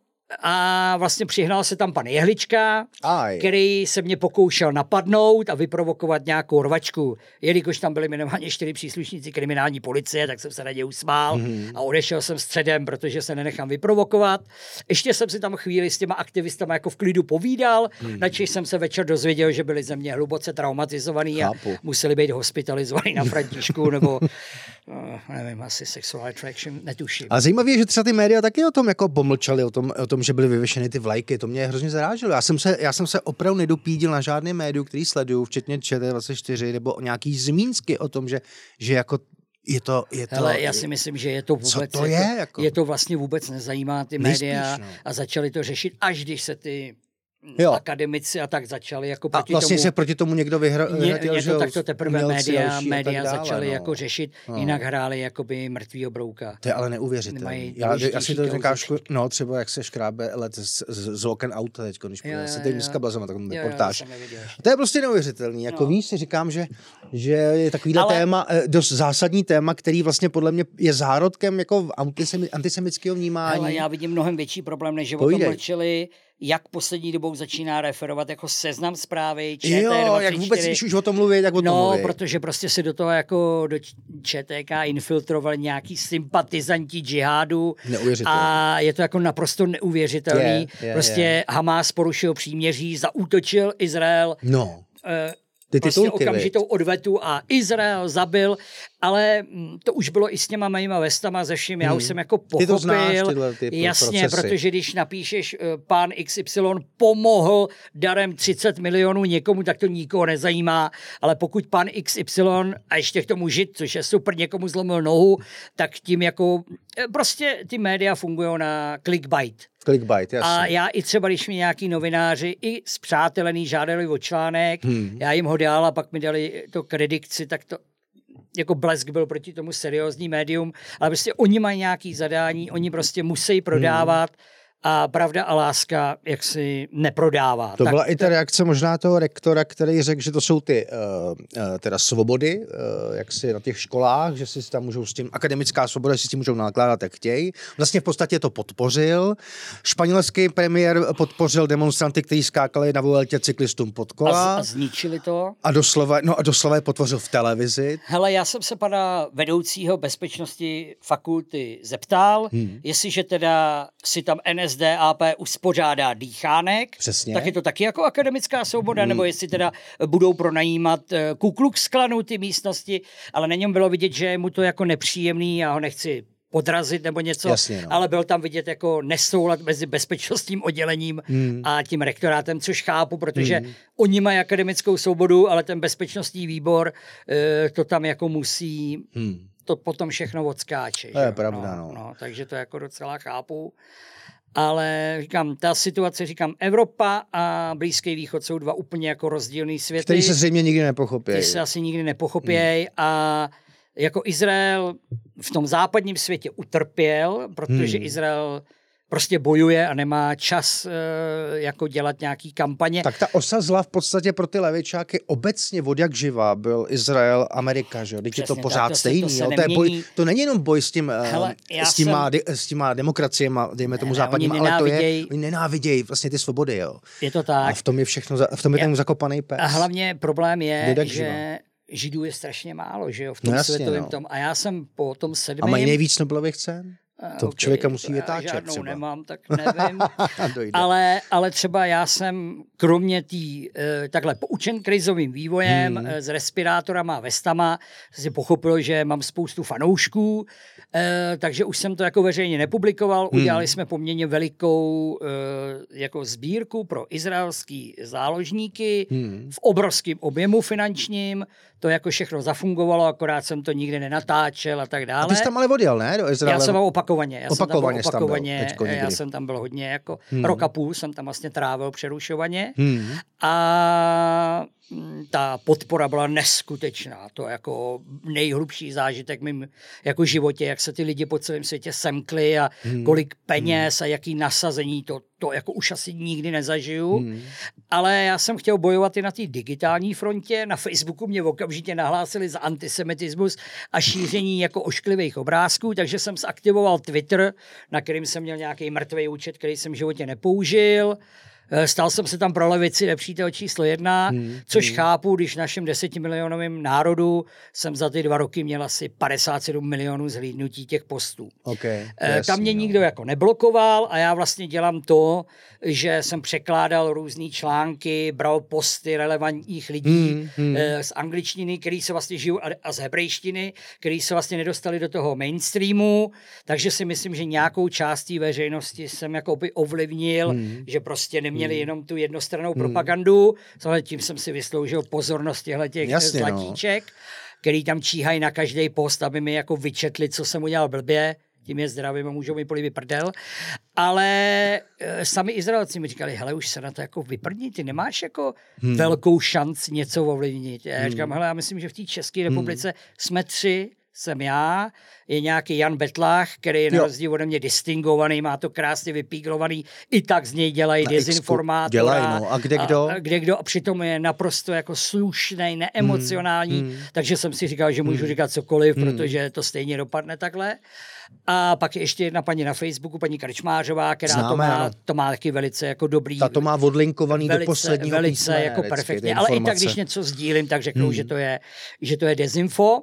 a vlastně přihnal se tam pan Jehlička, Aj. který se mě pokoušel napadnout a vyprovokovat nějakou rvačku. Jelikož tam byli minimálně čtyři příslušníci kriminální policie, tak jsem se raději usmál mm-hmm. a odešel jsem středem, protože se nenechám vyprovokovat. Ještě jsem si tam chvíli s těma aktivistama jako v klidu povídal, mm-hmm. načež jsem se večer dozvěděl, že byli ze mě hluboce traumatizovaný a museli být hospitalizovaný na Františku nebo uh, nevím, asi sexual attraction, netuším. A zajímavé je, že třeba ty média taky o tom jako pomlčeli, o tom, o tom že byly vyvěšeny ty vlajky, to mě hrozně zaráželo. Já jsem se, já jsem se opravdu nedopídil na žádné médium, který sleduju, včetně Č T dvacet čtyři nebo nějaký zmínky o tom, že, že jako je to, je to... Hele, já si myslím, že je to vůbec... Co to je? Jako... Je to vlastně vůbec nezajímá ty média. Nejspíš, no. A začali to řešit, až když se ty... Jo. Akademici a tak začali jako proti a vlastně tomu... se proti tomu někdo vyhratil, je, že to takto teprve média, média dále, začaly no. jako řešit, no. Jinak hráli jakoby mrtvýho brouka. To je ale neuvěřitelné. Já, já si to říkám, no třeba jak se škrábe let z, z, z oken auta teď, když já se teď dneska byl na takovém reportáž. To je prostě neuvěřitelný. Jako no. víš, si říkám, že, že je takovýhle ale... téma, dost zásadní téma, který vlastně podle mě je zárodkem jako antisemi, antisemického vnímání. Ale já vidím mnohem větší problém, než že o tom mlčeli. Jak poslední dobou začíná referovat jako Seznam Zprávy, Č T dvacet čtyři. Jo, jak vůbec, když už o tom mluví, tak o tom no, mluví. No, protože prostě si do toho jako do Č T K infiltrovali nějaký sympatizanti džihádu a je to jako naprosto neuvěřitelný. Yeah, yeah, prostě yeah. Hamás porušil příměří, zaútočil Izrael. No. Eh, Ty prostě titulky, okamžitou odvetu a Izrael zabil, ale to už bylo i s těma mýma vestama ze vším, já hmm. už jsem jako pochopil, ty to znáš, tyhle, ty jasně, procesy. Protože když napíšeš pán X Y pomohl darem třicet milionů někomu, tak to nikoho nezajímá, ale pokud pán X Y a ještě k tomu žid, což je super, někomu zlomil nohu, tak tím jako prostě ty média fungují na clickbait. Clickbait, jasně. A já i třeba, když mi nějaký novináři i spřátelený žádali o článek, hmm. já jim ho dal a pak mi dali to k redikci, tak to jako Blesk byl proti tomu seriózní médium, ale prostě oni mají nějaký zadání, oni prostě musí prodávat hmm. a Pravda a láska jaksi neprodává. To tak, byla i ta reakce možná toho rektora, který řekl, že to jsou ty uh, uh, teda svobody, uh, jak si na těch školách, že si tam můžou s tím, akademická svoboda, si s tím můžou nakládat, jak chtějí. Vlastně v podstatě to podpořil. Španělský premiér podpořil demonstranty, kteří skákali na Vueltě cyklistům pod kola. A, a zničili to. A doslova, no a doslova je podpořil v televizi. Hele, já jsem se pana vedoucího bezpečnosti fakulty zeptal, hmm. jestliže teda si tam N S D A P uspořádá dýchánek, přesně. Tak je to taky jako akademická svoboda, hmm. nebo jestli teda budou pronajímat Ku Klux Klanu ty místnosti, ale na něm bylo vidět, že je mu to jako nepříjemný, já ho nechci podrazit nebo něco, jasně, no. Ale byl tam vidět jako nesoulad mezi bezpečnostním oddělením hmm. a tím rektorátem, což chápu, protože hmm. oni mají akademickou svobodu, ale ten bezpečnostní výbor e, to tam jako musí... Hmm. to potom všechno odskáče. To je pravda, no, no. no. Takže to jako docela chápu. Ale říkám, ta situace, říkám, Evropa a Blízký východ jsou dva úplně jako rozdílný světy. Který se zřejmě nikdy nepochopějí. Ty se asi nikdy nepochopějí hmm. a jako Izrael v tom západním světě utrpěl, protože hmm. Izrael prostě bojuje a nemá čas e, jako dělat nějaký kampaně. Tak ta osa zla v podstatě pro ty levičáky obecně od jak živá byl Izrael, Amerika, že jo? Teď je to pořád tak, to stejný. Se, to, jo? To, je boj, to není jenom boj s, tím, Hele, s, těma, jsem... s těma demokraciema, dejme tomu ne, západním, ale to je, oni nenávidějí vlastně ty svobody. Jo? Je to tak. A v tom je všechno, v tom je ten zakopaný pes. A hlavně problém je, že živa. Židů je strašně málo, že jo, v tom no jasně, světovém no. tom. A já jsem po tom sedmém... A mají nejvíc Nobelových cen? To okay, člověka musí to vytáčet žádnou třeba. nemám, tak nevím. ale, ale třeba já jsem, kromě tý, takhle poučen krizovým vývojem, hmm. s respirátorama a vestama, si pochopil, že mám spoustu fanoušků, takže už jsem to jako veřejně nepublikoval. Hmm. Udělali jsme poměrně velikou jako sbírku pro izraelský záložníky hmm. v obrovském objemu finančním. To jako všechno zafungovalo, akorát jsem to nikdy nenatáčel a tak dále. A ty jsi tam ale odjel, ne? Do Izraele? Já jsem tam opakovaně. Já opakovaně jsem tam byl opakovaně. Tam byl, já jsem tam byl hodně, jako hmm. rok a půl jsem tam vlastně trávil přerušovaně. Hmm. A ta podpora byla neskutečná. To jako nejhlubší zážitek mým jako životě, jak se ty lidi po celém světě semkli a hmm. kolik peněz hmm. a jaký nasazení, to, to jako už asi nikdy nezažiju. Hmm. Ale já jsem chtěl bojovat i na té digitální frontě. Na Facebooku mě okamžitě nahlásili za antisemitismus a šíření jako ošklivých obrázků, takže jsem zaktivoval Twitter, na kterým jsem měl nějaký mrtvý účet, který jsem v životě nepoužil. Stal jsem se tam pro levici nepřítel číslo jedna, hmm, což hmm. chápu, když našem desetimilionovém národu jsem za ty dva roky měl asi padesát sedm milionů zhlídnutí těch postů. Okay, jasný, tam mě no. nikdo jako neblokoval a já vlastně dělám to, že jsem překládal různý články, bral posty relevantních lidí hmm, hmm. z angličtiny, který se vlastně žijou, a z hebrejštiny, který se vlastně nedostali do toho mainstreamu, takže si myslím, že nějakou částí veřejnosti jsem jako by ovlivnil, hmm. že prostě neměl měli jenom tu jednostrannou hmm. propagandu, ale tím jsem si vysloužil pozornost těchto těch Jasně, zlatíček, no. který tam číhají na každý post, aby mi jako vyčetli, co jsem udělal blbě, tím je zdravím a můžou mi políbit prdel. Ale e, sami Izraelci mi říkali, hele, už se na to jako vyprdni, ty nemáš jako hmm. velkou šanci něco ovlivnit. Já hmm. říkám, hele, já myslím, že v té České republice hmm. jsme tři, jsem já, je nějaký Jan Betlách, který je na rozdíl ode mě distingovaný, má to krásně vypíglovaný, i tak z něj dělají na dezinformátora. Dělají, no. A kde kdo? A, a kde kdo? A přitom je naprosto jako slušnej, neemocionální, hmm. takže jsem si říkal, že můžu hmm. říkat cokoliv, hmm. protože to stejně dopadne takhle. A pak je ještě jedna paní na Facebooku, paní Krčmářová, která Známe, to, má, to má taky velice jako dobrý. Ta to má odlinkovaný velice, do posledního velice písmene, jako perfektně, ale i tak, když něco sdílím, tak řeknou, hmm. že to je, že to je dezinfo.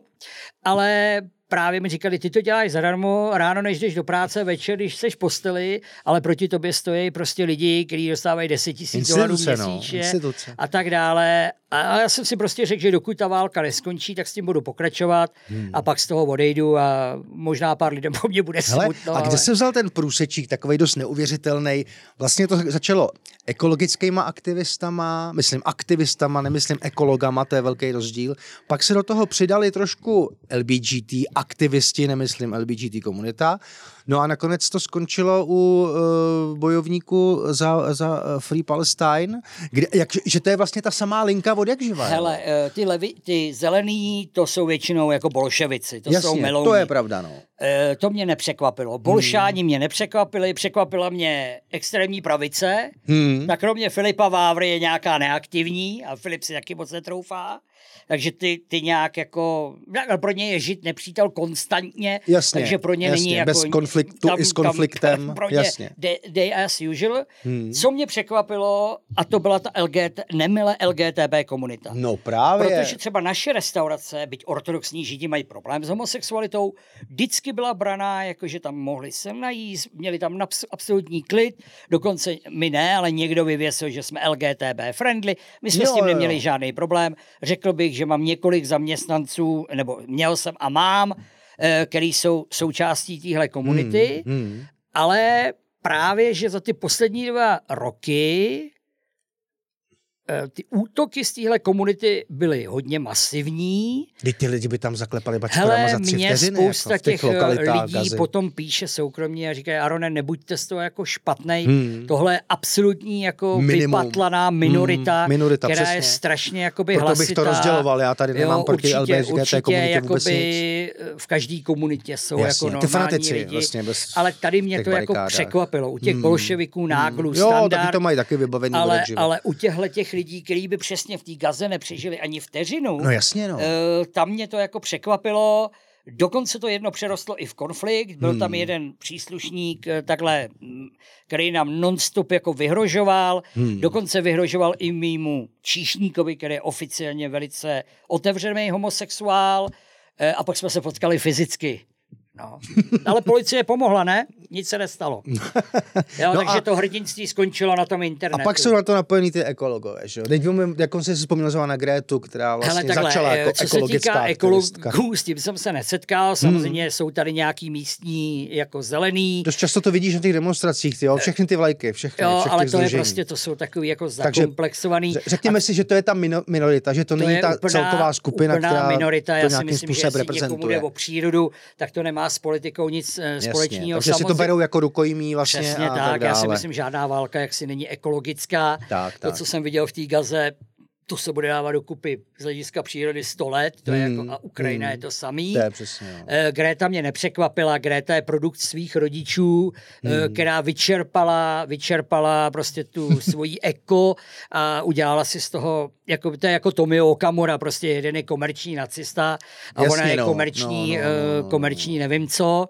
Ale právě mi říkali, ty to děláš zadarmo, ráno než jdeš do práce, večer, když seš v posteli, ale proti tobě stojí prostě lidi, kteří dostávají deset tisíc dolarů měsíčně no, a tak dále. A já jsem si prostě řekl, že dokud ta válka neskončí, tak s tím budu pokračovat hmm. a pak z toho odejdu a možná pár lidem po mně bude smutno. A kde ale... se vzal ten průsečík, takovej dost neuvěřitelný? Vlastně to začalo ekologickýma aktivistama, myslím aktivistama, nemyslím ekologama, to je velký rozdíl. Pak se do toho přidali trošku L G B T aktivisti, nemyslím L G B T komunita. No a nakonec to skončilo u uh, bojovníků za, za Free Palestine, kde, jak, že to je vlastně ta samá linka od jak živa. Hele, ty, levi, ty zelený, to jsou většinou jako bolševici, to Jasně, jsou melouni. to je pravda, no. E, to mě nepřekvapilo. Bolšáni hmm. mě nepřekvapili, překvapila mě extrémní pravice, hmm. tak kromě Filipa Vávry je nějaká neaktivní a Filip si taky moc netroufá. Takže ty, ty nějak jako, pro ně je žít nepřítel konstantně, jasně, takže pro ně jasně, není jako... bez konfliktu tam, i s konfliktem, tam, pro ně jasně. Day, day as usual. Hmm. Co mě překvapilo, a to byla ta L G T, nemile L G T B komunita. No právě. Protože třeba naše restaurace, byť ortodoxní židi mají problém s homosexualitou, vždycky byla braná, jakože tam mohli se najíst, měli tam absolutní klid, dokonce my ne, ale někdo vyvěsil, že jsme L G T B friendly, my jsme jo, s tím neměli jo. žádný problém. Řekl bych, že mám několik zaměstnanců, nebo měl jsem a mám, který jsou součástí téhle komunity, hmm, hmm. ale právě, že za ty poslední dva roky ty útoky z téhle komunity byly hodně masivní. Kdy ty lidi by tam zaklepali bačkorama za tři vteřiny. Hele, spousta jako těch, těch lidí gazy. Potom píše soukromně a říkají, Arone, nebuďte z toho jako špatnej. Hmm. Tohle je absolutní jako Minimum. vypatlaná minorita, hmm. minorita která přesně. je strašně jakoby Proto hlasitá. bych to rozděloval, já tady nemám jo, proti L G B T komunitě vůbec nic. V každé komunitě jsou Jasně, jako normální fanatici, lidi. Vlastně ale tady mě to jako překvapilo. U těch hmm. bolševiků náklu hmm. standard. Jo, taky to mají taky vybavení. Ale, ale u těchhle těch lidí, kteří by přesně v té Gaze nepřežili ani vteřinu. No jasně, no. E, tam mě to jako překvapilo. Dokonce to jedno přerostlo i v konflikt. Byl hmm. tam jeden příslušník takhle, který nám non-stop jako vyhrožoval. Hmm. Dokonce vyhrožoval i mýmu číšníkovi, který je oficiálně velice otevřený homosexuál. E, a pak jsme se potkali fyzicky. No. Ale policie pomohla, ne? Nic se nestalo. Jo, no takže a... to hrdinství skončilo na tom internetu. A pak jsou na to napojení ty ekologové, že jo? Teď vím, jak jsem si vzpomněl na Grétu, která vlastně Hele, takhle, začala jako co ekologická se týká ekologů, s tím jsem se nesetkal, samozřejmě hmm. jsou tady nějaký místní jako zelený. Dost často to vidíš na těch demonstracích, ty, jo? Všechny ty vlajky, všechny, jo, všechny ale to združení. je prostě, to jsou takový jako zakomplexovaný. Takže řekněme a... si, že to je ta minorita, že to, to není ta úplná, celková skupina, úplná která minorita. to Já si myslím, že jestli někomu jde o přírodu, tak to nemá s politikou nic společného. Takže si to berou jako rukojmí vlastně. Přesně a tak, tak já si myslím, žádná válka jaksi není ekologická. Tak, to, tak. co jsem viděl v té Gaze, to se bude dávat dokupy z hlediska přírody sto let, to je hmm, jako, a Ukrajina hmm, je to samý. To je přesně, jo. Greta mě nepřekvapila, Greta je produkt svých rodičů, hmm. která vyčerpala, vyčerpala prostě tu svoji eko a udělala si z toho, jako, to je jako Tomio Okamura, prostě jeden je komerční nacista a Jasně, ona je no, komerční, no, no, no, komerční nevím co.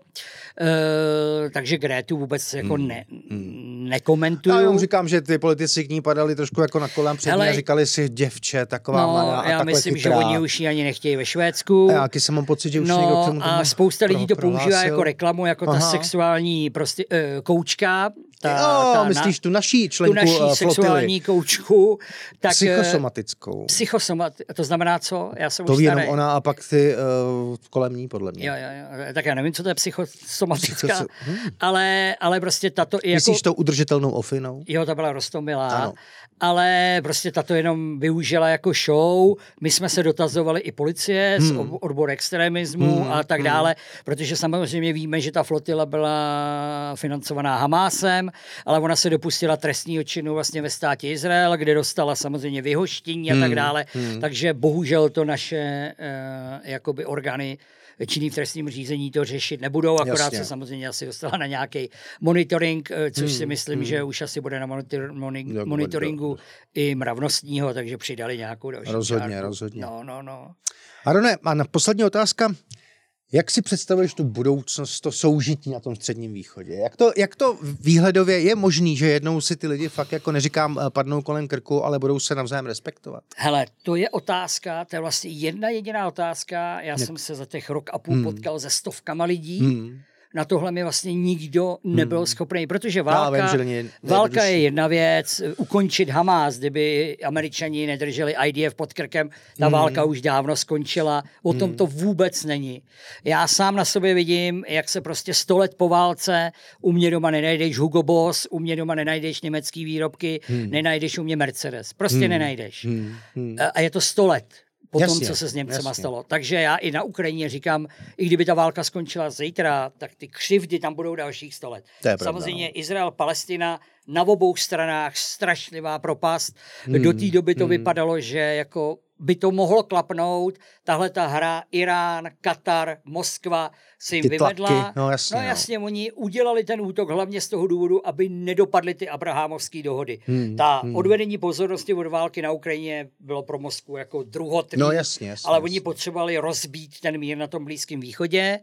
Uh, takže Grétu vůbec jako hmm. ne, nekomentuju. Já jenom říkám, že ty politici k ní padali trošku jako na kolem před ní a říkali si děvče, taková no, mladá a já takhle myslím, chytrá. že oni už ji ani nechtějí ve Švédsku. A já taky jsem mám pocit, že už no, někdo k tomu a spousta lidí to používá prohlásil. jako reklamu, jako Aha. ta sexuální prostě, uh, koučka. Ta, jo, ta myslíš tu naší členku tu naší flotily. Sexuální koučku. Tak, psychosomatickou. Psychosomat, to znamená co? Já jsem to už ví starý. jenom ona a pak ty uh, kolem ní, podle mě. Jo, jo, jo. Tak já nevím, co to je psychosomatická, Psychoso... hmm. ale, ale prostě tato... Myslíš jako... tou udržitelnou ofinou? Jo, ta byla roztomilá. Ano. Ale prostě tato jenom využila jako show. My jsme se dotazovali i policie hmm. z odboru extremismu hmm. a tak dále, hmm. protože samozřejmě víme, že ta flotila byla financovaná Hamásem, ale ona se dopustila trestního činu vlastně ve státě Izrael, kde dostala samozřejmě vyhoštění a tak dále. Hmm. Takže bohužel to naše uh, jakoby orgány činný v trestním řízení to řešit nebudou, akorát Jasně. se samozřejmě asi dostala na nějaký monitoring, což hmm, si myslím, hmm. že už asi bude na monitor, moni, monitoringu do, do. i mravnostního, takže přidali nějakou další Rozhodně, čárku. rozhodně. No, no, no. Arone, a na poslední otázka. Jak si představuješ tu budoucnost, to soužití na tom Středním východě? Jak to, jak to výhledově je možný, že jednou si ty lidi fakt jako neříkám padnou kolem krku, ale budou se navzájem respektovat? Hele, to je otázka, to je vlastně jedna jediná otázka. Já ne. jsem se za těch rok a půl hmm. potkal se stovkama lidí. Hmm. Na tohle mi vlastně nikdo nebyl hmm. schopný, protože válka, vím, je, válka je jedna věc, ukončit Hamás, kdyby Američani nedrželi I D F pod krkem, ta hmm. válka už dávno skončila, o tom hmm. to vůbec není. Já sám na sobě vidím, jak se prostě sto let po válce u mě doma nenajdeš Hugo Boss, u mě doma nenajdeš německý výrobky, hmm. nenajdeš u mě Mercedes, prostě hmm. nenajdeš. Hmm. Hmm. A je to sto let. Po tom, co se s Němcema jasně. stalo. Takže já i na Ukrajině říkám, i kdyby ta válka skončila zítra, tak ty křivdy tam budou dalších sto let. Samozřejmě Izrael, Palestina, na obou stranách strašlivá propast. Hmm. Do té doby to hmm. vypadalo, že jako by to mohlo klapnout. Tahle ta hra Irán, Katar, Moskva si jim vyvedla. No jasně, no jasně, no. Oni udělali ten útok hlavně z toho důvodu, aby nedopadly ty abrahamovské dohody. Hmm. Ta hmm. odvedení pozornosti od války na Ukrajině bylo pro Moskvu jako druhotný. No jasně, jasně, ale jasně. oni potřebovali rozbít ten mír na tom Blízkém východě.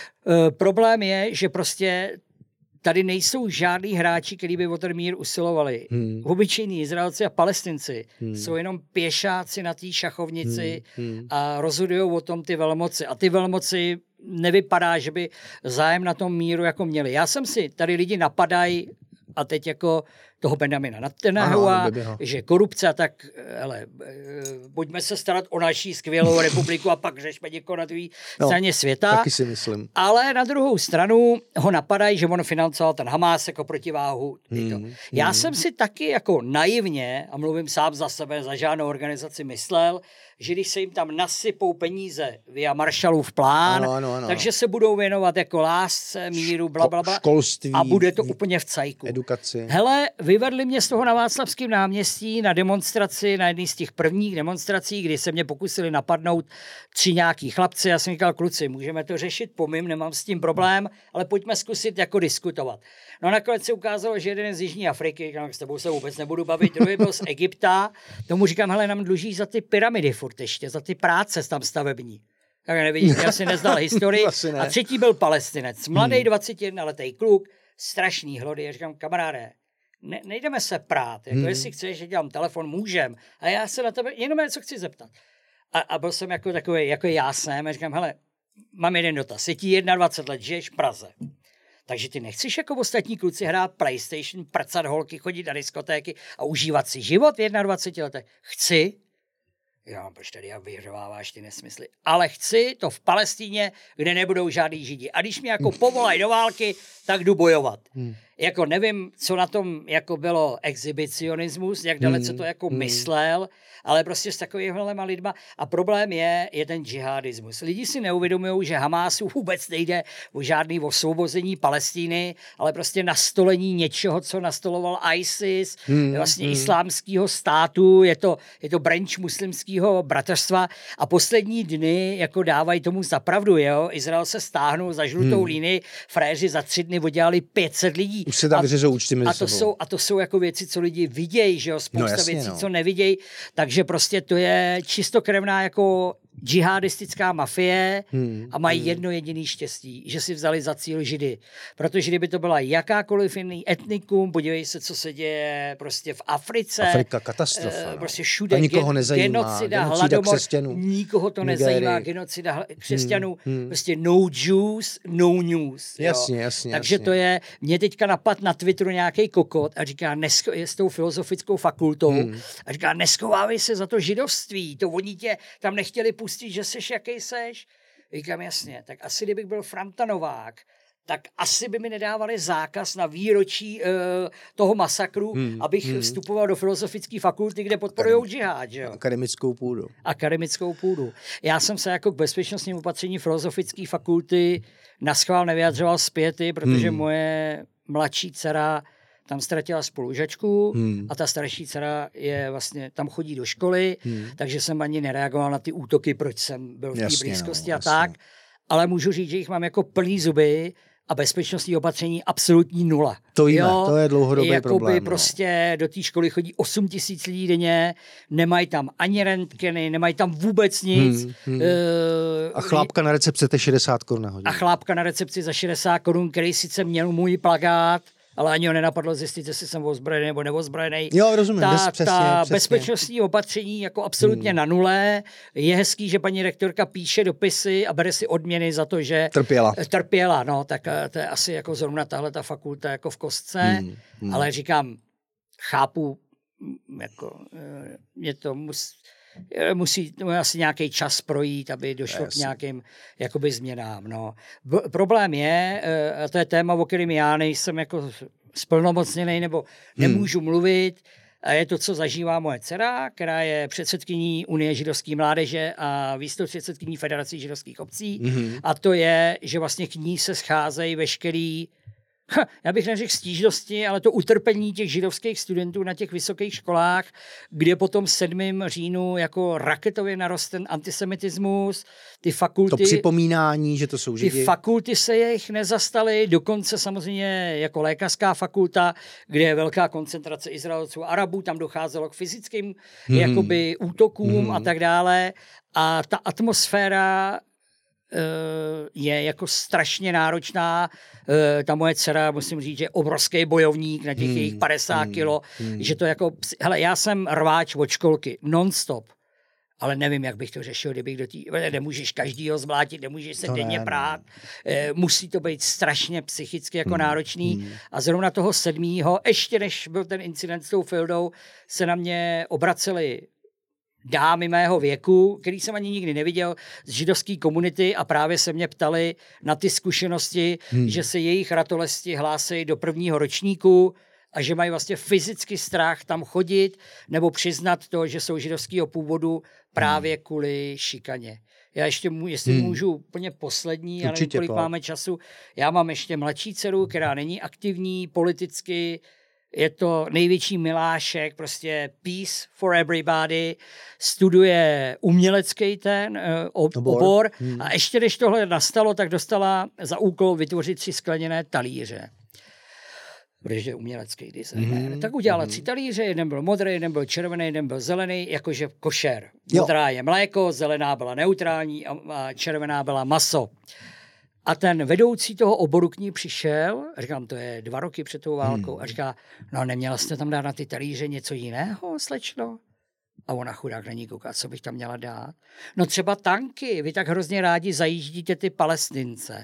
E, problém je, že prostě tady nejsou žádný hráči, kteří by o ten mír usilovali. Hmm. Obyčejní Izraelci a Palestinci hmm. jsou jenom pěšáci na té šachovnici hmm. Hmm. a rozhodují o tom ty velmoci. A ty velmoci nevypadá, že by zájem na tom míru jako měli. Já jsem si, tady lidi napadají a teď jako toho Benjamina Netanyahua, že korupce a tak, hele, pojďme se starat o naší skvělou republiku a pak řešme někoho na druhé no, straně světa. Taky si myslím. Ale na druhou stranu ho napadají, že on financoval ten Hamás jako protiváhu. Hmm, Já hmm. jsem si taky jako naivně, a mluvím sám za sebe, za žádnou organizaci myslel, že když se jim tam nasypou peníze via Marshallův plán, ano, ano, ano. takže se budou věnovat jako lásce, míru, blablabla. Školství. A bude to úplně v cajku. Edukaci. Hele, vyvedli mě z toho na Václavském náměstí na demonstraci, na jedné z těch prvních demonstrací, kdy se mě pokusili napadnout tři nějaký chlapci. Já jsem říkal, kluci, můžeme to řešit po mým, nemám s tím problém, ale pojďme zkusit jako diskutovat. No nakonec se ukázalo, že jeden z Jižní Afriky, říkám, s tebou se vůbec nebudu bavit, druhý byl z Egypta, tomu říkám, hele, nám dluží za ty pyramidy furt ještě, za ty práce tam stavební. Tak nevidím, já si neznal historii. A třetí byl Palestinec, mladý hmm. dvacetijednoletý kluk, strašný hlody. Já říkám, kamaráde, ne, nejdeme se prát, jako hmm. jestli chceš, že dělám telefon, můžem. A já se na tebe jenom něco chci zeptat. A, a byl jsem jako takový, jako já jsem, a říkám, hele, mám jeden dotaz. Je ti dvacet jedna let, žiješ v Praze. Takže ty nechceš jako ostatní kluci hrát PlayStation, prcat holky, chodit na diskotéky a užívat si život v dvacet jedna letech? Chci. Já, proč tady jak vyhřováváš ty nesmysly? Ale chci to v Palestíně, kde nebudou žádný židi. A když mě jako povolají do války, tak jdu bojovat. Hmm. Jako nevím, co na tom jako bylo exhibicionismus, jak dalece to jako hmm. myslel, ale prostě s takovýmhle lidma. A problém je, je ten džihadismus. Lidi si neuvědomují, že Hamásu vůbec nejde o žádný osvobození Palestíny, ale prostě nastolení něčeho, co nastoloval ISIS, hmm. vlastně hmm. islámského státu, je to, je to branch muslimského bratrstva a poslední dny jako dávají tomu za pravdu, jo. Izrael se stáhnul za žlutou hmm. línii, fréři za tři dny oddělali pět set lidí. Už se tam vyřezou účty mezi a to jsou A to jsou jako věci, co lidi vidějí, že jo, spousta no, jasně, věcí, no. co nevidějí, takže prostě to je čistokrevná jako džihadistická mafie hmm, a mají hmm. jedno jediný štěstí, že si vzali za cíl Židy. Protože kdyby to byla jakákoliv jiný etnikum, podívej se, co se děje prostě v Africe. Afrika, katastrofa. E, prostě všude. A nikoho nezajímá. Genocida, hladomor, nikoho to Nigerii. nezajímá. Genocida křesťanů. Hmm, hmm. Prostě no Jews, no news. Jasně, jo. jasně. Takže jasně. to je, mě teďka napad na Twitteru nějaký kokot a říká, nesko, je s tou filozofickou fakultou hmm. a říká, neschovávej se za to židovství, to oni tě tam nechtěli pustit, že seš jaký seš. Říkám jasně, tak asi kdybych byl Franta Novák, tak asi by mi nedávali zákaz na výročí uh, toho masakru, hmm, abych hmm. vstupoval do filozofické fakulty, kde podporujou džihad. Že? Akademickou půdu. Akademickou půdu. Já jsem se jako k bezpečnostním opatření filozofické fakulty naschvál nevyjadřoval zpěty, protože hmm. moje mladší dcera tam ztratila spolužačku hmm. a ta starší dcera je vlastně, tam chodí do školy, hmm. takže jsem ani nereagoval na ty útoky, proč jsem byl v té blízkosti no, a jasně. tak. Ale můžu říct, že jich mám jako plný zuby a bezpečnostní opatření absolutní nula. To víme, jo? To je dlouhodobý Jakoby problém. Prostě no. do té školy chodí osm tisíc lidí denně, nemají tam ani rentgeny, nemají tam vůbec nic. Hmm, hmm. Uh, a chlápka na recepci je šedesát korun na hodinu. A chlápka na recepci za šedesát korun, který sice měl můj plakát, ale ani ho nenapadlo zjistit, jestli jsem ozbrojený nebo neozbrojený. Jo, rozumím. Ta, bez, přesně, ta přesně. bezpečnostní opatření jako absolutně hmm. na nule. Je hezký, že paní rektorka píše dopisy a bere si odměny za to, že trpěla. Trpěla, no, tak to je asi jako zrovna tahle ta fakulta jako v kostce. Hmm. Hmm. Ale říkám, chápu, jako, je to mus, musí asi nějaký čas projít, aby došlo yes. k nějakým jakoby změnám. No. B- problém je, a to je téma, o kterém já nejsem jako splnomocněnej nebo nemůžu hmm. mluvit, a je to, co zažívá moje dcera, která je předsedkyní Unie židovské mládeže a místopředsedkyní Federace židovských obcí. Hmm. A to je, že vlastně k ní se scházejí veškerý, já bych neřekl stížnosti, ale to utrpení těch židovských studentů na těch vysokých školách, kde potom sedmého října jako raketově narost ten antisemitismus, ty fakulty... To připomínání, že to jsou židi. Ty fakulty se jich nezastaly, dokonce samozřejmě jako lékařská fakulta, kde je velká koncentrace Izraelců a Arabů, tam docházelo k fyzickým hmm. jakoby útokům hmm. a tak dále. A ta atmosféra je jako strašně náročná. Ta moje dcera, musím říct, že je obrovský bojovník na těch hmm, jejich padesát hmm, kilo, hmm. že to jako, hele, já jsem rváč od školky, non-stop, ale nevím, jak bych to řešil, kdybych do tý, nemůžeš každýho zmlátit, nemůžeš se to denně ne, prát, ne. Musí to být strašně psychicky jako hmm, náročný hmm. a zrovna toho sedmýho, ještě než byl ten incident s tou Fildou, se na mě obraceli dámy mého věku, který jsem ani nikdy neviděl, z židovské komunity a právě se mě ptali na ty zkušenosti, hmm. že se jejich ratolesti hlásí do prvního ročníku a že mají vlastně fyzicky strach tam chodit nebo přiznat to, že jsou židovského původu právě hmm. kvůli šikaně. Já ještě, můžu, jestli hmm. můžu úplně poslední, ale kolik máme času. Já mám ještě mladší dceru, která není aktivní politicky, je to největší milášek, prostě peace for everybody, studuje umělecký ten uh, obor, obor hmm. a ještě když tohle nastalo, tak dostala za úkol vytvořit tři skleněné talíře. Protože je umělecký designer. Hmm. Tak udělala hmm. tři talíře, jeden byl modrý, jeden byl červený, jeden byl zelený, jakože košer. Modrá je mléko, zelená byla neutrální a, a červená byla maso. A ten vedoucí toho oboru k ní přišel, a říkám, to je dva roky před tou válkou, hmm. a říká, no neměla jste tam dát na ty talíře něco jiného, slečno? A ona chudák není kouká, co bych tam měla dát. No třeba tanky, vy tak hrozně rádi zajíždíte ty Palestince.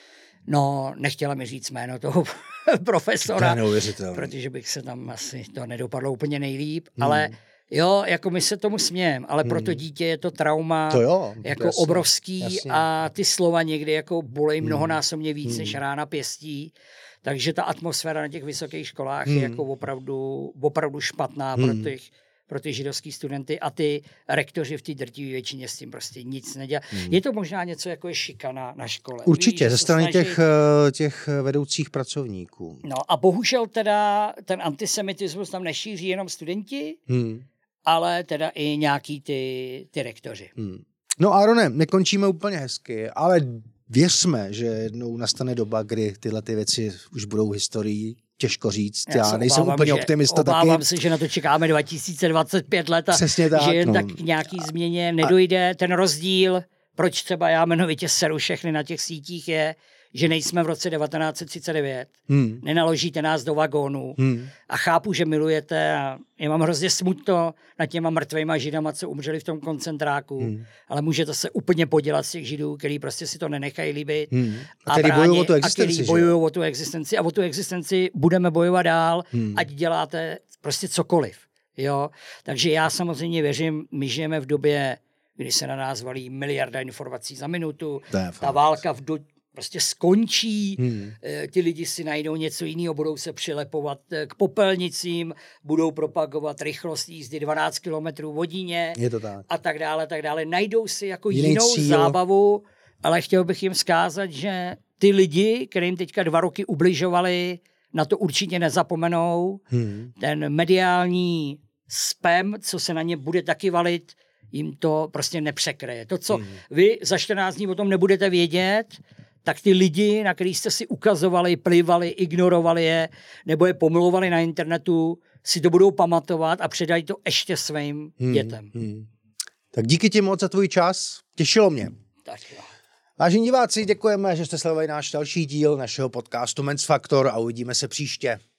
No, nechtěla mi říct jméno toho profesora, protože bych se tam asi to nedopadlo úplně nejlíp, hmm. ale jo, jako my se tomu smějeme, ale hmm. pro to dítě je to trauma to jo, jako jasně, obrovský jasně. A ty slova někdy jako bolej hmm. mnohonásobně víc hmm. než rána pěstí, takže ta atmosféra na těch vysokých školách hmm. je jako opravdu, opravdu špatná hmm. pro těch pro ty židovský studenty a ty rektoři v té drtivé většině s tím prostě nic nedělají. Hmm. Je to možná něco, jako je šikana na škole. Určitě, Víš, ze strany snaží... těch, těch vedoucích pracovníků. No a bohužel teda ten antisemitismus tam nešíří jenom studenti, hmm. ale teda i nějaký ty, ty rektoři. Hmm. No Arone, nekončíme úplně hezky, ale věřme, že jednou nastane doba, kdy tyhle ty věci už budou historií. Těžko říct, já, já nejsem obávám, úplně že, optimista taky. Obávám se, že na to čekáme dva tisíce dvacet pět let a přesně tak, že jen no. tak k nějaký změně nedojde. A... Ten rozdíl, proč třeba já jmenovitě seru všechny na těch sítích, je, že nejsme v roce devatenáct set třicet devět, hmm. nenaložíte nás do vagónů hmm. a chápu, že milujete a já mám hrozně smutno nad těma mrtvejma židama, co umřeli v tom koncentráku, hmm. ale můžete se úplně podělat z těch židů, který prostě si to nenechají líbit. Hmm. A, a který bojují o tu existenci. A bojují o tu existenci a o tu existenci budeme bojovat dál, hmm. ať děláte prostě cokoliv. Jo? Takže já samozřejmě věřím, my žijeme v době, kdy se na nás valí miliarda informací za minutu, ta válka v do prostě skončí, hmm. ti lidi si najdou něco jiného, budou se přilepovat k popelnicím, budou propagovat rychlost jízdy dvanáct kilometrů v hodině Je to tak. a tak dále, tak dále. Najdou si jako Jiný jinou cíl. zábavu, ale chtěl bych jim vzkázat, že ty lidi, kterým teďka dva roky ubližovali, na to určitě nezapomenou. Hmm. Ten mediální spam, co se na ně bude taky valit, jim to prostě nepřekryje. To, co hmm. vy za čtrnáct dní o tom nebudete vědět, tak ty lidi, na který jste si ukazovali, plivali, ignorovali je, nebo je pomlouovali na internetu, si to budou pamatovat a předají to ještě svým hmm, dětem. Hmm. Tak díky ti moc za tvůj čas. Těšilo mě. Tak jo. Vážení diváci, děkujeme, že jste sledovali náš další díl našeho podcastu Men's Factor a uvidíme se příště.